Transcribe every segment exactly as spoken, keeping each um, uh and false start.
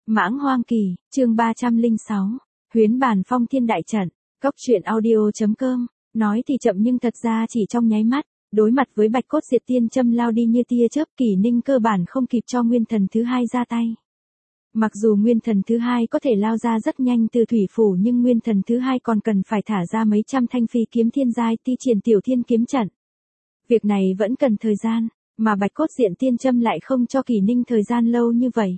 Mãng Hoang Kỳ, chương ba trăm lẻ sáu, Huyến Bàn Phong Thiên Đại Trận, Cốc truyện audio chấm com, nói thì chậm nhưng thật ra chỉ trong nháy mắt, đối mặt với Bạch Cốt Diệt Tiên Châm lao đi như tia chớp, Kỷ Ninh cơ bản không kịp cho Nguyên Thần thứ hai ra tay. Mặc dù Nguyên Thần thứ hai có thể lao ra rất nhanh từ thủy phủ nhưng Nguyên Thần thứ hai còn cần phải thả ra mấy trăm thanh phi kiếm thiên giai thi triển tiểu thiên kiếm trận. Việc này vẫn cần thời gian, mà Bạch Cốt Diệt Tiên Châm lại không cho Kỷ Ninh thời gian lâu như vậy.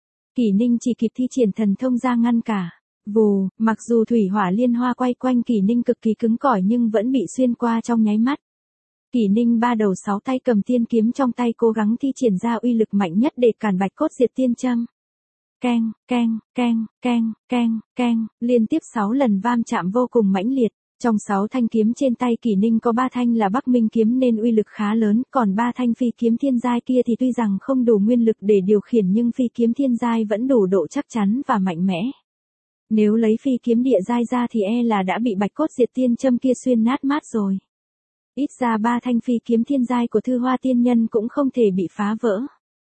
Kỷ Ninh chỉ kịp thi triển thần thông ra ngăn cả. Vù, mặc dù thủy hỏa liên hoa quay quanh Kỷ Ninh cực kỳ cứng cỏi nhưng vẫn bị xuyên qua trong nháy mắt. Kỷ Ninh ba đầu sáu tay cầm tiên kiếm trong tay cố gắng thi triển ra uy lực mạnh nhất để cản Bạch Cốt Diệt Tiên Châm. Keng, keng, keng, keng, keng, keng, liên tiếp sáu lần vam chạm vô cùng mãnh liệt. Trong sáu thanh kiếm trên tay Kỷ Ninh có ba thanh là Bắc Minh kiếm nên uy lực khá lớn, còn ba thanh phi kiếm thiên giai kia thì tuy rằng không đủ nguyên lực để điều khiển nhưng phi kiếm thiên giai vẫn đủ độ chắc chắn và mạnh mẽ. Nếu lấy phi kiếm địa giai ra thì e là đã bị Bạch Cốt Diệt Tiên Châm kia xuyên nát mát rồi. Ít ra ba thanh phi kiếm thiên giai của Thư Hoa Tiên Nhân cũng không thể bị phá vỡ.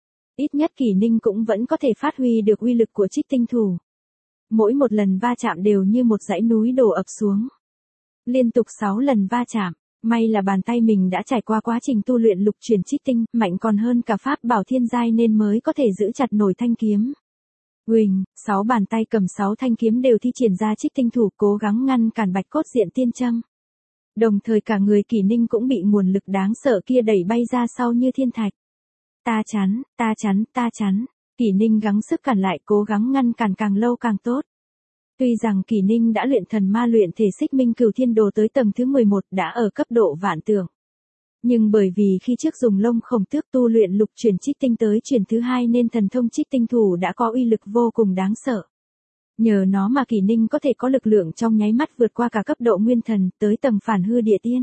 Ít nhất Kỷ Ninh cũng vẫn có thể phát huy được uy lực của Trích Tinh Thủ. Mỗi một lần va chạm đều như một dãy núi đổ ập xuống. Liên tục sáu lần va chạm, may là bàn tay mình đã trải qua quá trình tu luyện lục chuyển trích tinh, mạnh còn hơn cả pháp bảo thiên giai nên mới có thể giữ chặt nổi thanh kiếm. Uỳnh, sáu bàn tay cầm sáu thanh kiếm đều thi triển ra Trích Tinh Thủ cố gắng ngăn cản Bạch Cốt Diệt Tiên Châm. Đồng thời cả người Kỷ Ninh cũng bị nguồn lực đáng sợ kia đẩy bay ra sau như thiên thạch. Ta chắn, ta chắn, ta chắn. Kỷ Ninh gắng sức cản lại, cố gắng ngăn cản càng lâu càng tốt. Tuy rằng Kỷ Ninh đã luyện thần ma luyện thể Xích Minh Cửu Thiên Đồ tới tầng thứ mười một đã ở cấp độ vạn tượng. Nhưng bởi vì khi trước dùng lông khổng tước tu luyện lục chuyển trích tinh tới chuyển thứ hai nên thần thông Trích Tinh Thủ đã có uy lực vô cùng đáng sợ. Nhờ nó mà Kỷ Ninh có thể có lực lượng trong nháy mắt vượt qua cả cấp độ nguyên thần tới tầng phản hư địa tiên.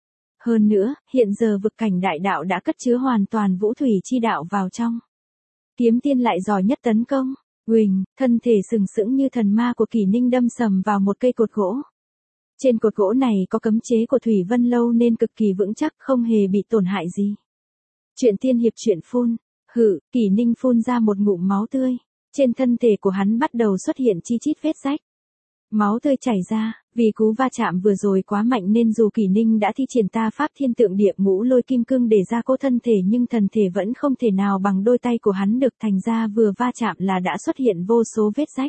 Hơn nữa, hiện giờ vực cảnh đại đạo đã cất chứa hoàn toàn vũ thủy chi đạo vào trong. Kiếm tiên lại giỏi nhất tấn công. Uỳnh, thân thể sừng sững như thần ma của Kỷ Ninh đâm sầm vào một cây cột gỗ. Trên cột gỗ này có cấm chế của Thủy Vân Lâu nên cực kỳ vững chắc, không hề bị tổn hại gì. Chuyện tiên hiệp chuyện phun, hự, Kỷ Ninh phun ra một ngụm máu tươi. Trên thân thể của hắn bắt đầu xuất hiện chi chít vết rách. Máu tươi chảy ra, vì cú va chạm vừa rồi quá mạnh nên dù Kỷ Ninh đã thi triển ta pháp thiên tượng địa ngũ lôi kim cương để gia cố thân thể nhưng thần thể vẫn không thể nào bằng đôi tay của hắn được, thành ra vừa va chạm là đã xuất hiện vô số vết rách.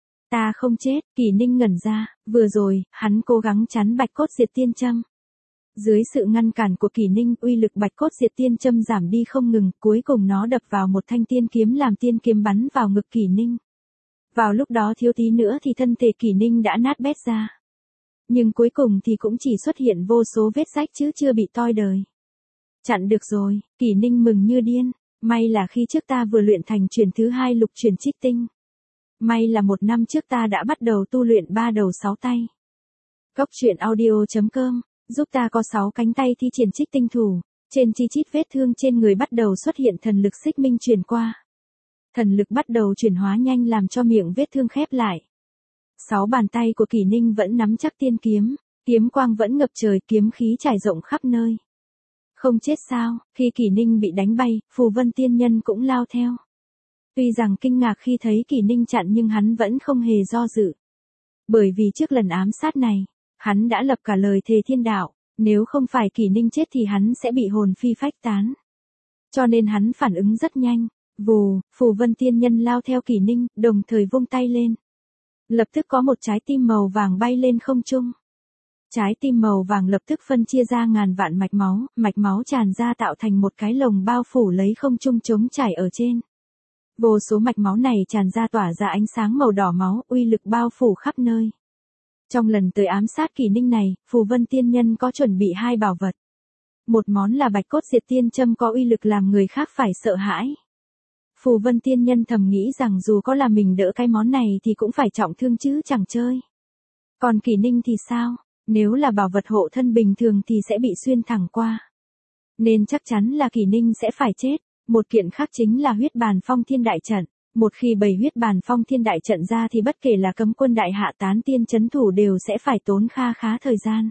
Ta không chết, Kỷ Ninh ngẩn ra, vừa rồi, hắn cố gắng chắn Bạch Cốt Diệt Tiên Châm. Dưới sự ngăn cản của Kỷ Ninh, uy lực Bạch Cốt Diệt Tiên Châm giảm đi không ngừng, cuối cùng nó đập vào một thanh tiên kiếm làm tiên kiếm bắn vào ngực Kỷ Ninh. Vào lúc đó thiếu tí nữa thì thân thể Kỷ Ninh đã nát bét ra. Nhưng cuối cùng thì cũng chỉ xuất hiện vô số vết rách chứ chưa bị toi đời. Chặn được rồi, Kỷ Ninh mừng như điên, may là khi trước ta vừa luyện thành chuyển thứ hai lục chuyển trích tinh. May là một năm trước ta đã bắt đầu tu luyện ba đầu sáu tay. Cốc truyện audio chấm com, giúp ta có sáu cánh tay thi triển Trích Tinh Thủ, trên chi chít vết thương trên người bắt đầu xuất hiện thần lực xích minh truyền qua. Thần lực bắt đầu chuyển hóa nhanh làm cho miệng vết thương khép lại. Sáu bàn tay của Kỷ Ninh vẫn nắm chắc tiên kiếm, kiếm quang vẫn ngập trời, kiếm khí trải rộng khắp nơi. Không chết sao? Khi Kỷ Ninh bị đánh bay, Phù Vân Tiên Nhân cũng lao theo. Tuy rằng kinh ngạc khi thấy Kỷ Ninh chặn nhưng hắn vẫn không hề do dự. Bởi vì trước lần ám sát này, hắn đã lập cả lời thề thiên đạo, nếu không phải Kỷ Ninh chết thì hắn sẽ bị hồn phi phách tán. Cho nên hắn phản ứng rất nhanh. Vù, Phù Vân Tiên Nhân lao theo Kỷ Ninh, đồng thời vung tay lên. Lập tức có một trái tim màu vàng bay lên không trung. Trái tim màu vàng lập tức phân chia ra ngàn vạn mạch máu, mạch máu tràn ra tạo thành một cái lồng bao phủ lấy không trung trống trải ở trên. Vô số mạch máu này tràn ra tỏa ra ánh sáng màu đỏ máu, uy lực bao phủ khắp nơi. Trong lần tới ám sát Kỷ Ninh này, Phù Vân Tiên Nhân có chuẩn bị hai bảo vật. Một món là Bạch Cốt Diệt Tiên Châm có uy lực làm người khác phải sợ hãi. Phù Vân Tiên Nhân thầm nghĩ rằng dù có là mình đỡ cái món này thì cũng phải trọng thương chứ chẳng chơi. Còn Kỷ Ninh thì sao? Nếu là bảo vật hộ thân bình thường thì sẽ bị xuyên thẳng qua. Nên chắc chắn là Kỷ Ninh sẽ phải chết. Một kiện khác chính là huyết bàn phong thiên đại trận. Một khi bày huyết bàn phong thiên đại trận ra thì bất kể là cấm quân đại hạ tán tiên chấn thủ đều sẽ phải tốn kha khá thời gian.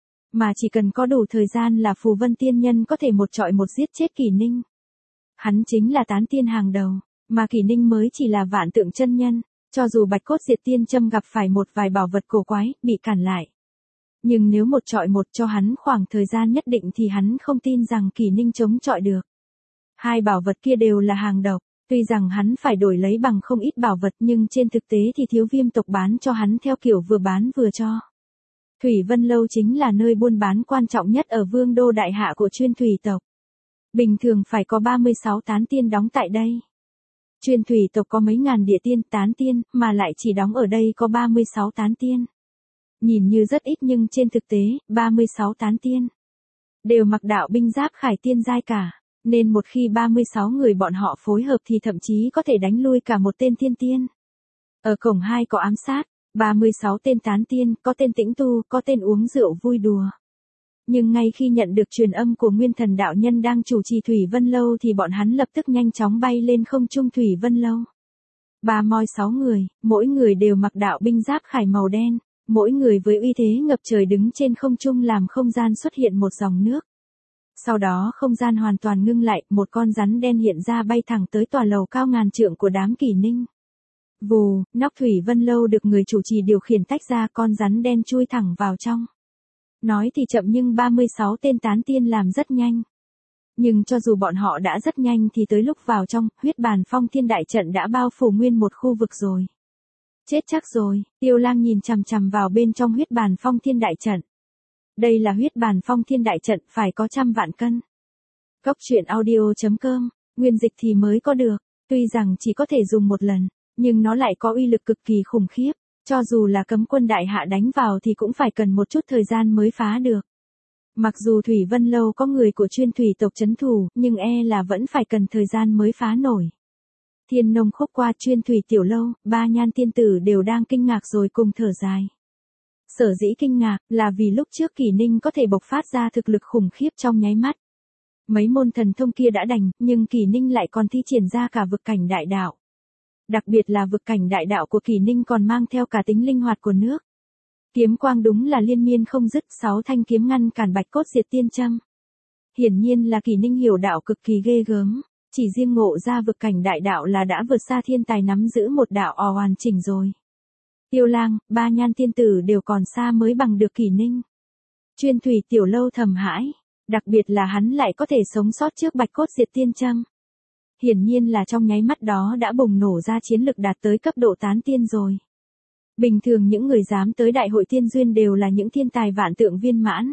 Mà chỉ cần có đủ thời gian là Phù Vân Tiên Nhân có thể một trọi một giết chết Kỷ Ninh. Hắn chính là tán tiên hàng đầu, Mà Kỷ Ninh mới chỉ là vạn tượng chân nhân, cho dù Bạch Cốt Diệt Tiên Châm gặp phải một vài bảo vật cổ quái, bị cản lại. Nhưng nếu một trọi một cho hắn khoảng thời gian nhất định thì hắn không tin rằng Kỷ Ninh chống chọi được. Hai bảo vật kia đều là hàng độc, tuy rằng hắn phải đổi lấy bằng không ít bảo vật nhưng trên thực tế thì Thiếu Viêm tộc bán cho hắn theo kiểu vừa bán vừa cho. Thủy Vân Lâu chính là nơi buôn bán quan trọng nhất ở Vương đô đại hạ của Chuyên Thủy tộc. Bình thường phải có ba mươi sáu tán tiên đóng tại đây. Chuyên Thủy tộc có mấy ngàn địa tiên tán tiên, mà lại chỉ đóng ở đây có ba mươi sáu tán tiên. Nhìn như rất ít nhưng trên thực tế, ba mươi sáu tán tiên đều mặc đạo binh giáp khải tiên giai cả, nên một khi ba mươi sáu người bọn họ phối hợp thì thậm chí có thể đánh lui cả một tên thiên tiên. Ở cổng hai có ám sát, ba mươi sáu tên tán tiên, có tên tĩnh tu, có tên uống rượu vui đùa. Nhưng ngay khi nhận được truyền âm của Nguyên Thần đạo nhân đang chủ trì Thủy Vân Lâu thì bọn hắn lập tức nhanh chóng bay lên không trung Thủy Vân Lâu. Ba moi sáu người, mỗi người đều mặc đạo binh giáp khải màu đen, mỗi người với uy thế ngập trời đứng trên không trung làm không gian xuất hiện một dòng nước. Sau đó không gian hoàn toàn ngưng lại, một con rắn đen hiện ra bay thẳng tới tòa lầu cao ngàn trượng của đám Kỷ Ninh. Vù, nóc Thủy Vân Lâu được người chủ trì điều khiển tách ra, con rắn đen chui thẳng vào trong. Nói thì chậm nhưng ba mươi sáu tên tán tiên làm rất nhanh. Nhưng cho dù bọn họ đã rất nhanh thì tới lúc vào trong, huyết bàn phong thiên đại trận đã bao phủ nguyên một khu vực rồi. Chết chắc rồi, Tiêu Lang nhìn chằm chằm vào bên trong huyết bàn phong thiên đại trận. Đây là huyết bàn phong thiên đại trận, phải có trăm vạn cân. Cốc truyện audio chấm com, nguyên dịch thì mới có được, tuy rằng chỉ có thể dùng một lần, nhưng nó lại có uy lực cực kỳ khủng khiếp, cho dù là cấm quân đại hạ đánh vào thì cũng phải cần một chút thời gian mới phá được. Mặc dù Thủy Vân Lâu có người của Chuyên Thủy tộc trấn thủ, nhưng e là vẫn phải cần thời gian mới phá nổi. Thiên Nông Khúc qua Chuyên Thủy tiểu lâu, ba nhan tiên tử đều đang kinh ngạc rồi cùng thở dài. Sở dĩ kinh ngạc là vì lúc trước Kỷ Ninh có thể bộc phát ra thực lực khủng khiếp trong nháy mắt. Mấy môn thần thông kia đã đành, nhưng Kỷ Ninh lại còn thi triển ra cả vực cảnh đại đạo. Đặc biệt là vực cảnh đại đạo của Kỷ Ninh còn mang theo cả tính linh hoạt của nước. Kiếm quang đúng là liên miên không dứt, sáu thanh kiếm ngăn cản Bạch Cốt Diệt Tiên Châm. Hiển nhiên là Kỷ Ninh hiểu đạo cực kỳ ghê gớm, chỉ riêng ngộ ra vực cảnh đại đạo là đã vượt xa thiên tài nắm giữ một đạo ò hoàn chỉnh rồi. Tiêu Lang, ba nhan tiên tử đều còn xa mới bằng được Kỷ Ninh. Chuyên Thủy tiểu lâu thầm hãi, đặc biệt là hắn lại có thể sống sót trước Bạch Cốt Diệt Tiên Châm. Hiển nhiên là trong nháy mắt đó đã bùng nổ ra chiến lực đạt tới cấp độ tán tiên rồi. Bình thường những người dám tới đại hội tiên duyên đều là những thiên tài vạn tượng viên mãn.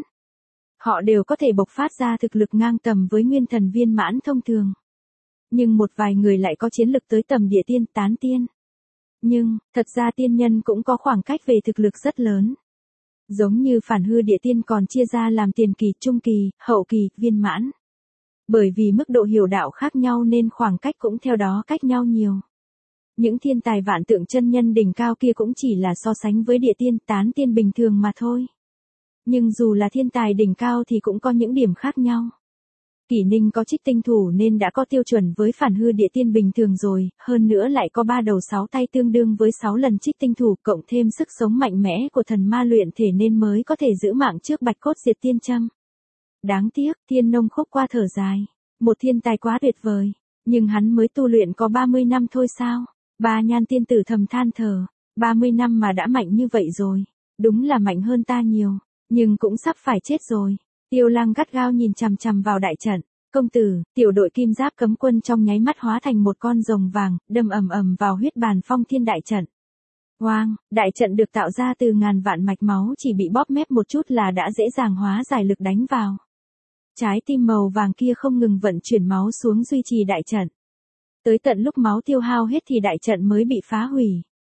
Họ đều có thể bộc phát ra thực lực ngang tầm với nguyên thần viên mãn thông thường. Nhưng một vài người lại có chiến lực tới tầm địa tiên tán tiên. Nhưng, thật ra tiên nhân cũng có khoảng cách về thực lực rất lớn. Giống như phản hư địa tiên còn chia ra làm tiền kỳ, trung kỳ, hậu kỳ, viên mãn. Bởi vì mức độ hiểu đạo khác nhau nên khoảng cách cũng theo đó cách nhau nhiều. Những thiên tài vạn tượng chân nhân đỉnh cao kia cũng chỉ là so sánh với địa tiên tán tiên bình thường mà thôi. Nhưng dù là thiên tài đỉnh cao thì cũng có những điểm khác nhau. Kỷ Ninh có trích tinh thủ nên đã có tiêu chuẩn với phản hư địa tiên bình thường rồi, hơn nữa lại có ba đầu sáu tay tương đương với sáu lần trích tinh thủ, cộng thêm sức sống mạnh mẽ của thần ma luyện thể nên mới có thể giữ mạng trước Bạch Cốt Diệt Tiên Châm. Đáng tiếc, Thiên Nông Khúc qua thở dài, một thiên tài quá tuyệt vời, nhưng hắn mới tu luyện có ba mươi năm thôi sao? Ba nhan tiên tử thầm than thở, ba mươi năm mà đã mạnh như vậy rồi, đúng là mạnh hơn ta nhiều, nhưng cũng sắp phải chết rồi. Tiêu Lang gắt gao nhìn chằm chằm vào đại trận, công tử, tiểu đội kim giáp cấm quân trong nháy mắt hóa thành một con rồng vàng, đâm ầm ầm vào huyết bàn phong thiên đại trận. Oang, đại trận được tạo ra từ ngàn vạn mạch máu chỉ bị bóp mép một chút là đã dễ dàng hóa giải lực đánh vào. Trái tim màu vàng kia không ngừng vận chuyển máu xuống duy trì đại trận. Tới tận lúc máu tiêu hao hết thì đại trận mới bị phá hủy.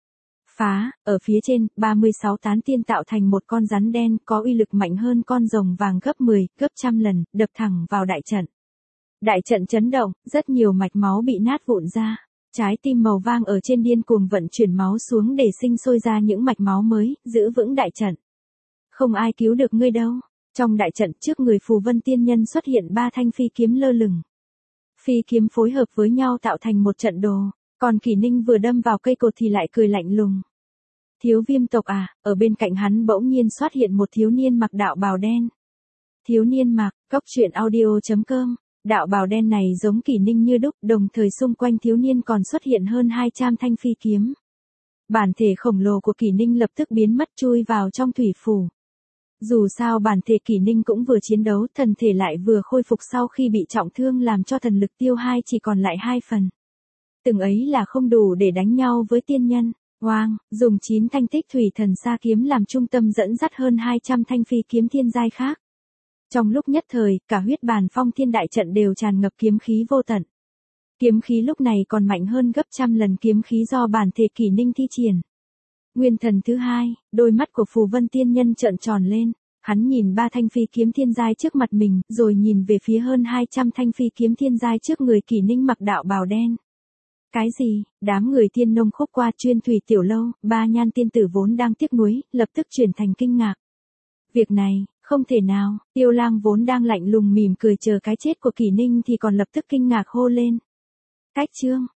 Phá, ở phía trên, ba mươi sáu tán tiên tạo thành một con rắn đen có uy lực mạnh hơn con rồng vàng gấp mười, gấp trăm lần, đập thẳng vào đại trận. Đại trận chấn động, rất nhiều mạch máu bị nát vụn ra. Trái tim màu vàng ở trên điên cuồng vận chuyển máu xuống để sinh sôi ra những mạch máu mới, giữ vững đại trận. Không ai cứu được ngươi đâu. Trong đại trận trước người Phù Vân tiên nhân xuất hiện ba thanh phi kiếm lơ lửng. Phi kiếm phối hợp với nhau tạo thành một trận đồ, còn Kỷ Ninh vừa đâm vào cây cột thì lại cười lạnh lùng. Thiếu Viêm tộc à, ở bên cạnh hắn bỗng nhiên xuất hiện một thiếu niên mặc đạo bào đen. Thiếu niên mặc, cốc truyện audio chấm com, Đạo bào đen này giống Kỷ Ninh như đúc, đồng thời xung quanh thiếu niên còn xuất hiện hơn hai trăm thanh phi kiếm. Bản thể khổng lồ của Kỷ Ninh lập tức biến mất chui vào trong thủy phủ. Dù sao bản thể Kỷ Ninh cũng vừa chiến đấu, thần thể lại vừa khôi phục sau khi bị trọng thương làm cho thần lực tiêu hai chỉ còn lại hai phần. Từng ấy là không đủ để đánh nhau với tiên nhân. Oang, dùng chín thanh tích thủy thần sa kiếm làm trung tâm dẫn dắt hơn hai trăm thanh phi kiếm thiên giai khác. Trong lúc nhất thời, cả huyết bàn phong thiên đại trận đều tràn ngập kiếm khí vô tận. Kiếm khí lúc này còn mạnh hơn gấp trăm lần kiếm khí do bản thể Kỷ Ninh thi triển. Nguyên thần thứ hai, đôi mắt của Phù Vân tiên nhân trợn tròn lên, hắn nhìn ba thanh phi kiếm thiên giai trước mặt mình, rồi nhìn về phía hơn hai trăm thanh phi kiếm thiên giai trước người Kỷ Ninh mặc đạo bào đen. Cái gì? Đám người Thiên Nông Khúc qua Chuyên Thủy tiểu lâu, ba nhan tiên tử vốn đang tiếc nuối, lập tức chuyển thành kinh ngạc. Việc này, không thể nào, Tiêu Lang vốn đang lạnh lùng mỉm cười chờ cái chết của Kỷ Ninh thì còn lập tức kinh ngạc hô lên. Cách chương,